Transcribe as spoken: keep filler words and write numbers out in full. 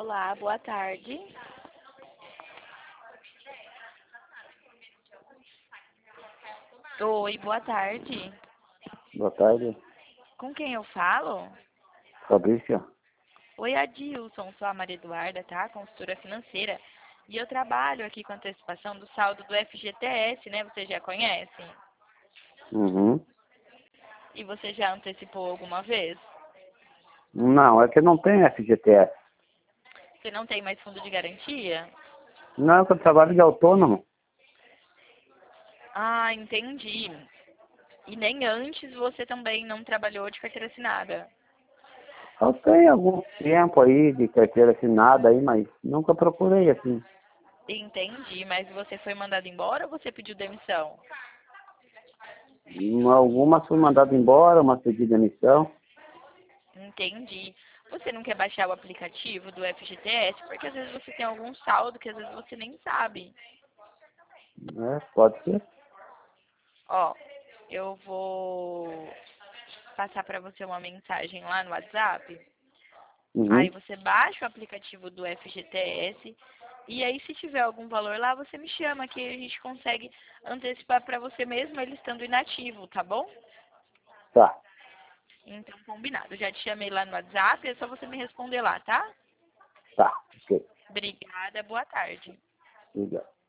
Olá, boa tarde. Oi, boa tarde. Boa tarde, Com quem eu falo? Fabrício. Oi, Adilson, sou a Maria Eduarda, tá? Consultora financeira. E eu trabalho aqui com antecipação do saldo do F G T S, né? Você já conhece? Uhum. E você já antecipou alguma vez? Não, é que não tem F G T S. Você não tem mais fundo de garantia? Não, é que eu trabalho de autônomo. Ah, entendi. E nem antes você também não trabalhou de carteira assinada? Eu tenho algum tempo aí de carteira assinada aí, mas nunca procurei assim. Entendi, mas você foi mandado embora ou você pediu demissão? Algumas fui mandado embora, uma pedi demissão. Entendi. Você não quer baixar o aplicativo do F G T S? Porque às vezes você tem algum saldo que às vezes você nem sabe. Né? Pode ser. Ó, eu vou passar para você uma mensagem lá no WhatsApp. Aí Uhum. você baixa o aplicativo do F G T S. E aí, se tiver algum valor lá, você me chama que a gente consegue antecipar para você mesmo ele estando inativo, tá bom? Tá, Então, combinado. Já te chamei lá no WhatsApp, é só você me responder lá, tá? tá. Ok. Obrigada, boa tarde. Obrigado.